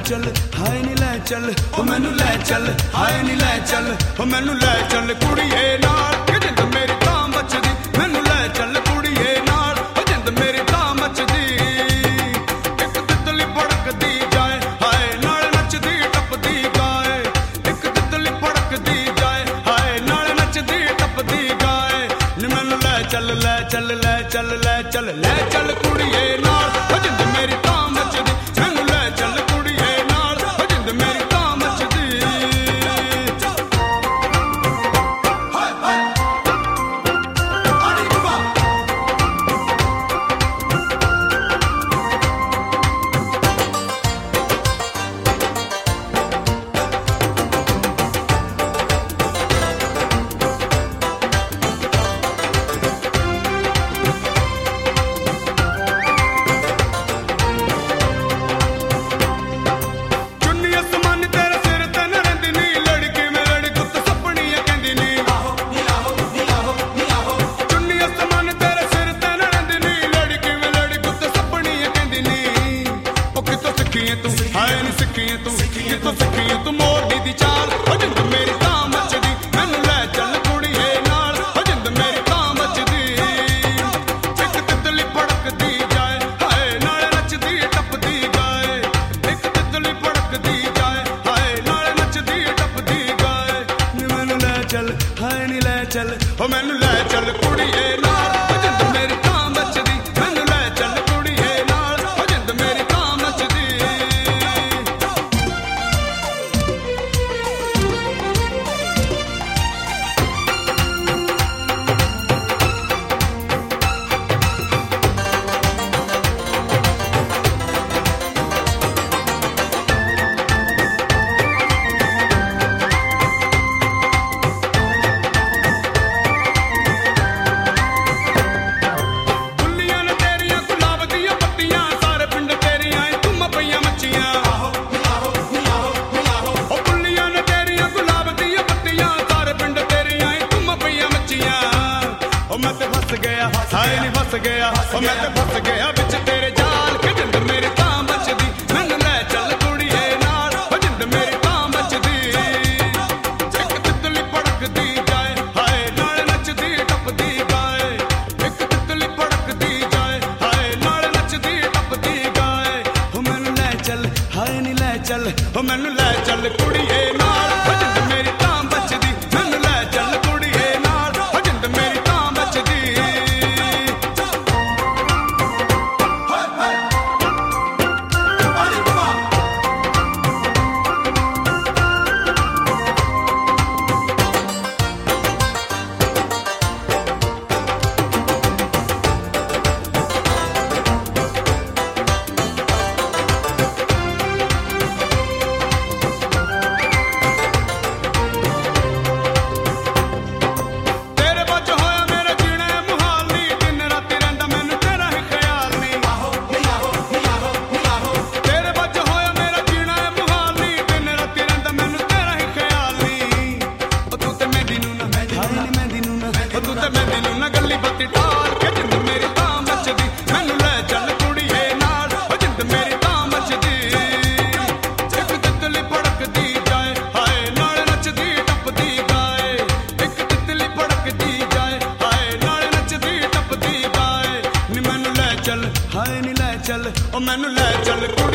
चल हाय नी लै चल ओ मैनू लै चल हाय नी लै चल ओ मैनू लै चल कुड़िए नाल कि जिंद मेरी तां बचदी मैनू लै चल कुड़िए नाल ओ जिंद मेरी तां बचदी एक तितली पड़कदी जाए हाय नाल नचदी टपदी गाए एक तितली पड़कदी जाए हाय नाल नचदी टपदी गाए नी मैनू लै चल लै चल लै चल लै चल लै चल कुड़िए नाल ओ जिंद मेरी तां बचदी मैनू लै चल कुड़िए नाल ओ जिंद मेरी तां बचदी हाय हाय आड़ी बाबा तू मोरनी दी चाल ओ जिंद मेरी तां मचदी मैनू लै चल कुड़िए नाल ओ जिंद मेरी तां मचदी एक तितली पड़कदी जाए हाय नाल नचदी टपदी गाए एक तितली पड़कदी जाए हाय नाल नचदी टपदी गाए नी मैनू लै चल हाय नी लै चल ओ मैनू लै चल कुड़िए नाल ओ जिंद मेरी तां मचदी मैनू लै चल कुड़िए नाल ओ जिंद मेरी तां मचदी हाय नी फस गया ओ मैं ते फस गया बिच तेरे जाल के जिंद मेरी तां बचदी मैनू लै चल कुड़िए नाल ओ जिंद मेरी तां बचदी एक तितली पड़कदी जाए हाय नाल नचदी टपदी गाए एक तितली पड़कदी जाए हाय नाल नचदी टपदी गाए ओ मैनू लै चल हाय नी लै चल ओ मैनू लै चल कुड़िए नाल ओ जिंद मेरी तां बचदी मैनू लै चल कुड़िए नाल ओ जिंद मेरी तां बचदी हाय नी लै चल ओ मैनू लै चल कुड़ी